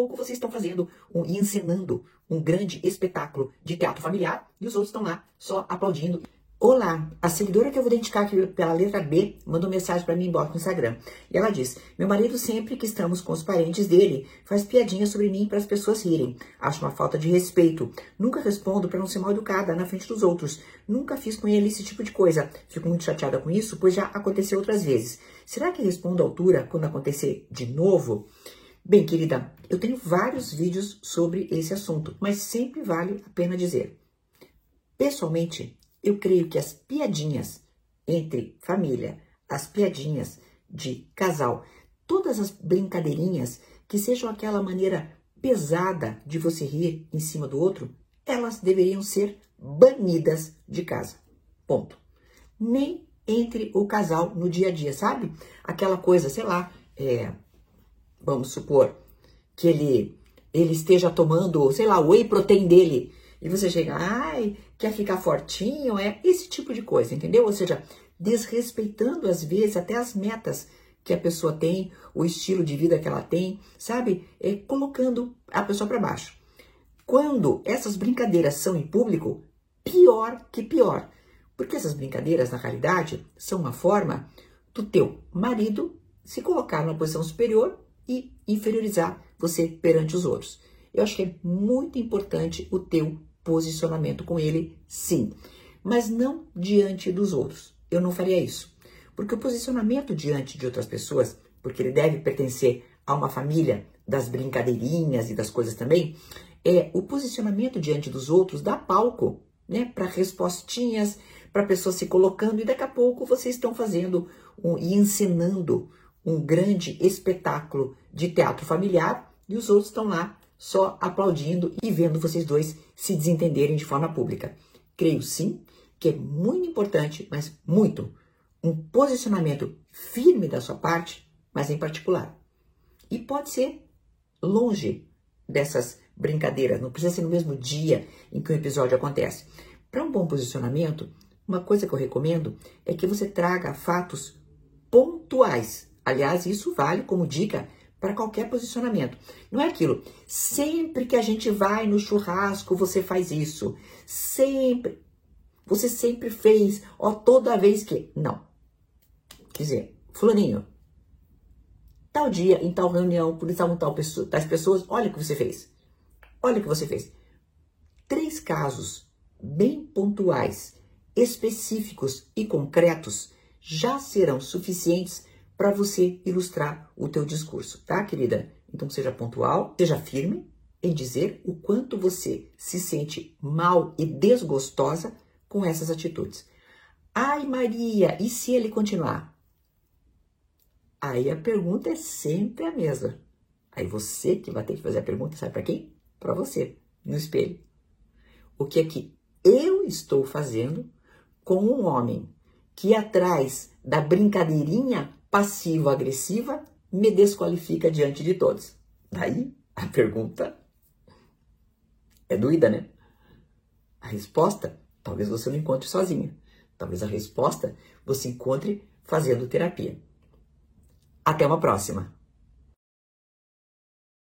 pouco vocês estão fazendo e encenando um grande espetáculo de teatro familiar e os outros estão lá só aplaudindo. Olá, a seguidora que eu vou identificar aqui pela letra B mandou mensagem para mim embora no Instagram. E ela diz: meu marido, sempre que estamos com os parentes dele, faz piadinha sobre mim para as pessoas rirem. Acho uma falta de respeito. Nunca respondo para não ser mal educada na frente dos outros. Nunca fiz com ele esse tipo de coisa. Fico muito chateada com isso, pois já aconteceu outras vezes. Será que respondo à altura quando acontecer de novo? Bem, querida, eu tenho vários vídeos sobre esse assunto, mas sempre vale a pena dizer. Pessoalmente, eu creio que as piadinhas entre família, as piadinhas de casal, todas as brincadeirinhas que sejam aquela maneira pesada de você rir em cima do outro, elas deveriam ser banidas de casa. Ponto. Nem entre o casal no dia a dia, sabe? Aquela coisa, sei lá, vamos supor que ele esteja tomando, sei lá, o whey protein dele. E você chega, ai, quer ficar fortinho? Esse tipo de coisa, entendeu? Ou seja, desrespeitando às vezes até as metas que a pessoa tem, o estilo de vida que ela tem, sabe? Colocando a pessoa para baixo. Quando essas brincadeiras são em público, pior que pior. Porque essas brincadeiras, na realidade, são uma forma do teu marido se colocar numa posição superior e inferiorizar você perante os outros. Eu acho que é muito importante o teu posicionamento com ele, sim, mas não diante dos outros. Eu não faria isso, porque o posicionamento diante de outras pessoas, porque ele deve pertencer a uma família das brincadeirinhas e das coisas também, o posicionamento diante dos outros dá palco, né, para respostinhas, para pessoas se colocando, e daqui a pouco vocês estão fazendo e encenando um grande espetáculo de teatro familiar e os outros estão lá só aplaudindo e vendo vocês dois se desentenderem de forma pública. Creio sim que é muito importante, mas muito, um posicionamento firme da sua parte, mas em particular. E pode ser longe dessas brincadeiras, não precisa ser no mesmo dia em que o episódio acontece. Para um bom posicionamento, uma coisa que eu recomendo é que você traga fatos pontuais. Aliás, isso vale como dica para qualquer posicionamento. Não é aquilo, sempre que a gente vai no churrasco, você faz isso. Sempre. Você sempre fez, toda vez que... Não. Quer dizer, fulaninho, tal dia, em tal reunião, por estavam tais pessoas, olha o que você fez. Olha o que você fez. 3 casos bem pontuais, específicos e concretos já serão suficientes para você ilustrar o teu discurso, tá, querida? Então seja pontual, seja firme em dizer o quanto você se sente mal e desgostosa com essas atitudes. Ai, Maria, e se ele continuar? Aí a pergunta é sempre a mesma. Aí você que vai ter que fazer a pergunta, sabe para quem? Para você, no espelho. O que é que eu estou fazendo com um homem que atrás da brincadeirinha passivo-agressiva me desqualifica diante de todos? Daí a pergunta é doída, né? A resposta, talvez você não encontre sozinha. Talvez a resposta você encontre fazendo terapia. Até uma próxima!